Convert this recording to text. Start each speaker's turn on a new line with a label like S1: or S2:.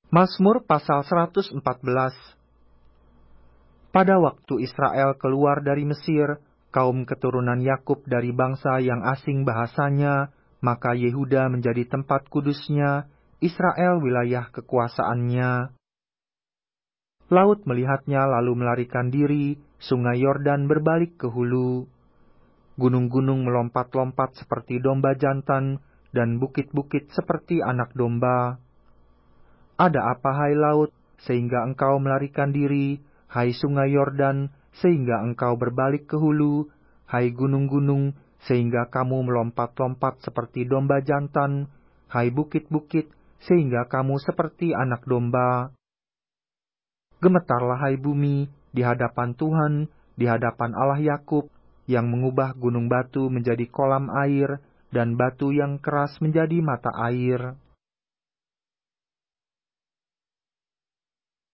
S1: Mazmur pasal 114. Pada waktu Israel keluar dari Mesir, kaum keturunan Yakub dari bangsa yang asing bahasanya, maka Yehuda menjadi tempat kudusnya, Israel wilayah kekuasaannya. Laut melihatnya lalu melarikan diri, sungai Yordan berbalik ke hulu. Gunung-gunung melompat-lompat seperti domba jantan, dan bukit-bukit seperti anak domba. Ada apa, hai laut, sehingga engkau melarikan diri, hai sungai Yordan, sehingga engkau berbalik ke hulu, hai gunung-gunung, sehingga kamu melompat-lompat seperti domba jantan, hai bukit-bukit, sehingga kamu seperti anak domba. Gemetarlah, hai bumi, di hadapan Tuhan, di hadapan Allah Yakub, yang mengubah gunung batu menjadi kolam air, dan batu yang keras menjadi mata air.